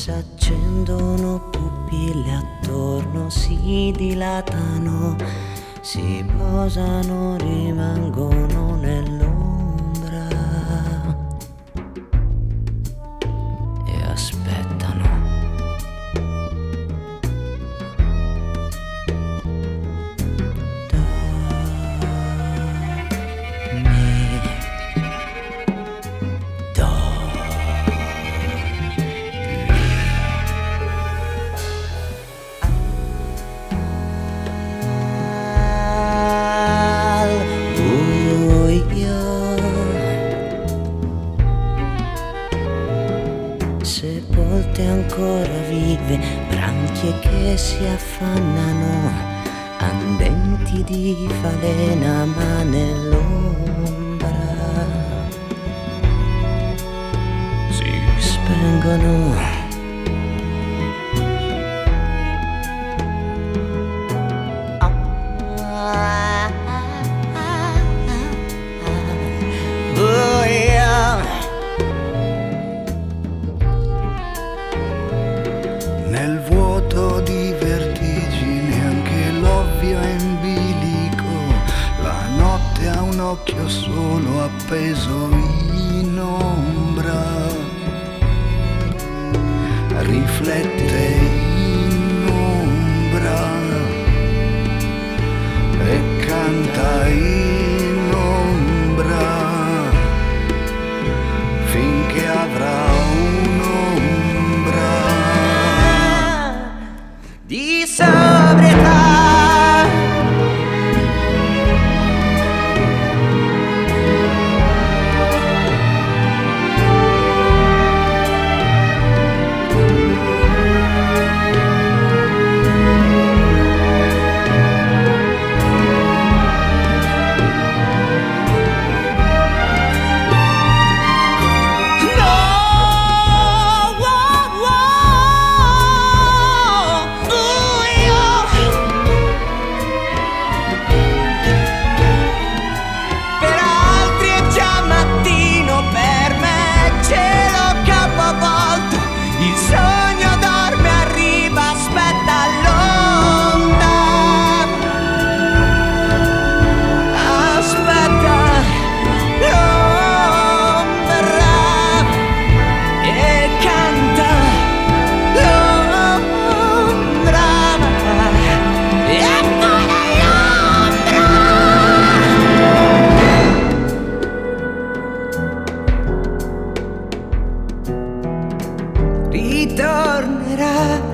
S'accendono pupille attorno, si dilatano, si posano, rimangono nell'ombra e aspettano. Sepolte ancora vive, branchie che si affannano, andenti di falena ma nell'ombra si spengono. Nel vuoto di vertigine anche l'ovvio è in bilico, la notte ha un occhio solo appeso in ombra, riflette in ombra e canta in ombra finché avrà di sobrietà. Il sogno dorme, arriva, aspetta l'onda, aspetta l'ombra e canta l'ombra e poi l'ombra ritornerà.